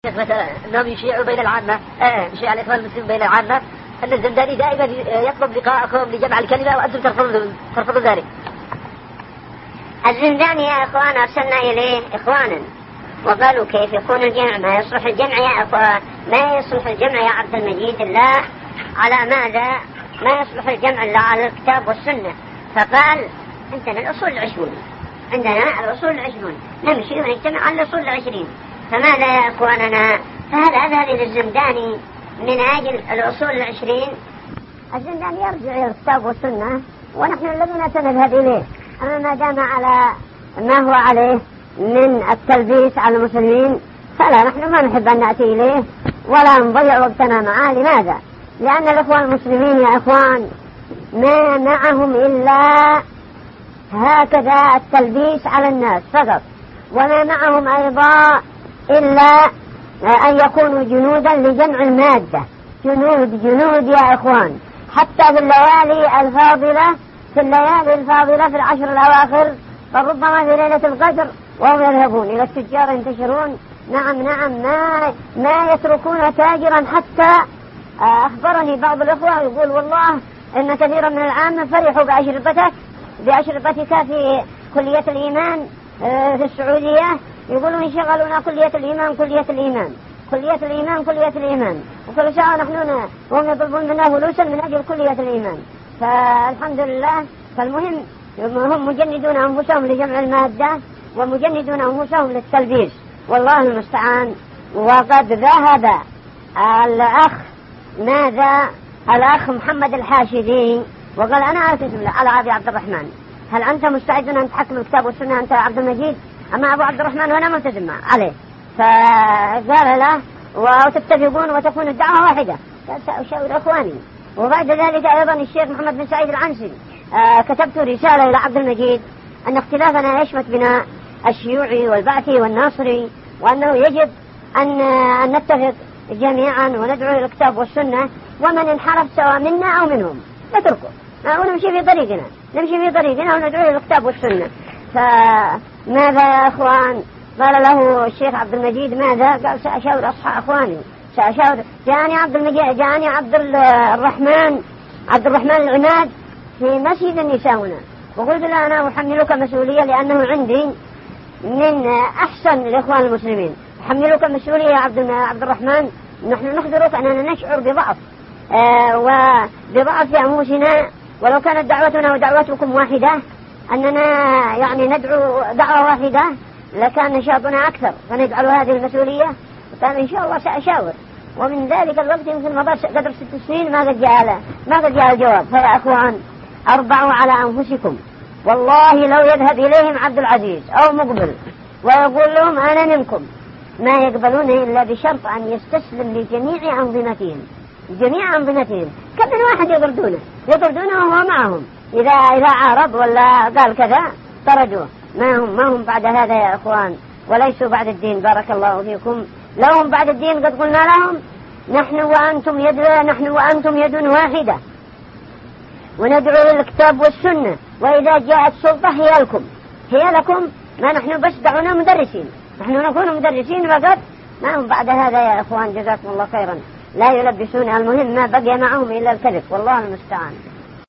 مثلا أنهم يشيعوا بين العامة، يشيع الإخوان المسلمين بين العامة أن الزنداني دائما يطلب لقاءكم لجمع الكلمة وأنتم ترفضوا ذلك. الزنداني يا إخوان أرسلنا إليه إخوانا وقالوا كيف يكون الجمع، ما يصلح الجمع يا أخوان، ما يصلح الجمع يا عبد المجيد الله على ماذا؟ ما يصلح الجمع إلا على الكتاب والسنة. فقال عندنا الأصول 20، عندنا الأصول 20 نمشي ونجتمع على الأصول 20. فماذا يا إخواننا؟ فهل أذهب إلى الزنداني من أجل الأصول 20؟ الزنداني يرجع إلى الكتاب والسنة ونحن الذين سنذهب إليه. أما ما دام على ما هو عليه من التلبيس على المسلمين فلا، نحن ما نحب أن نأتي إليه ولا نضيع وقتنا معه. لماذا؟ لأن الإخوان المسلمين يا إخوان ما معهم إلا هكذا التلبيس على الناس فقط، وما معهم أيضا إلا أن يكونوا جنودا لجمع المادة، جنود يا إخوان. حتى في الليالي الفاضلة في العشر الأواخر فربما في ليلة القدر وهم يذهبون إلى التجار ينتشرون. نعم ما يتركون تاجرا. حتى أخبرني بعض الأخوة يقول والله إن كثيرا من العامة فرحوا بأشرطتك في كلية الإيمان في السعودية، يقولون يشغلون كلية الإيمان وكل ساعة نحن وهم يطلبون منا فلوسا من أجل كلية الإيمان. فالحمد لله. فالمهم هم مجندون أنفسهم لجمع المادة ومجندون أنفسهم للتلبيس، والله المستعان. وقد ذهب الأخ محمد الحاشدي وقال أنا أعتذر على أبي عبد الرحمن، هل أنت مستعد أن تحكم الكتاب والسنة أنت عبد المجيد؟ أما أبو عبد الرحمن وأنا ملتزم عليه. فقال له وتتفقون وتكون الدعوة واحدة. سأشاور أخواني. وبعد ذلك أيضا الشيخ محمد بن سعيد العنسي كتبت رسالة إلى عبد المجيد أن اختلافنا يشمت بنا الشيوعي والبعثي والناصري، وأنه يجب أن نتفق جميعا وندعو إلى الكتاب والسنة، ومن انحرف سواء منا أو منهم نتركه ونمشي في طريقنا وندعو إلى الكتاب والسنة. فماذا يا أخوان؟ قال له الشيخ عبد المجيد ماذا؟ قال سأشاور أصحاب أخواني، جاءني عبد الرحمن العماد في مسجد النساء هنا، وقلت له أنا أحملك مسؤولية لأنه عندي من أحسن الإخوان المسلمين، أحملك مسؤولية يا عبد الرحمن. نحن نخبرك أننا نشعر بضعف وبضعف في أنفسنا، ولو كانت دعوتنا ودعوتكم واحدة أننا يعني ندعو دعوة واحدة لكان نشاطنا أكثر، فنجعل هذه المسؤولية. فقال إن شاء الله سأشاور. ومن ذلك الوقت يمكن مضى قدر 6 سنين ما قد جاء الجواب. فيا أخوان أربعوا على أنفسكم، والله لو يذهب إليهم عبد العزيز أو مقبل ويقول لهم أنا منكم ما يقبلون إلا بشرط أن يستسلم لجميع أنظمتهم. كم من واحد يطردونه وهو معهم، إذا عارض ولا قال كذا طردوه. ما هم بعد هذا يا أخوان، وليسوا بعد الدين. بارك الله فيكم. لو هم بعد الدين قد قلنا لهم نحن وأنتم يد واحدة، وندعو للكتاب والسنة، وإذا جاءت سلطة هي لكم. ما نحن بس دعونا مدرسين، نحن نكون مدرسين فقط. ما هم بعد هذا يا أخوان. جزاكم الله خيرا. لا يلبسون. المهم ما بقي معهم إلا الكذب، والله المستعان.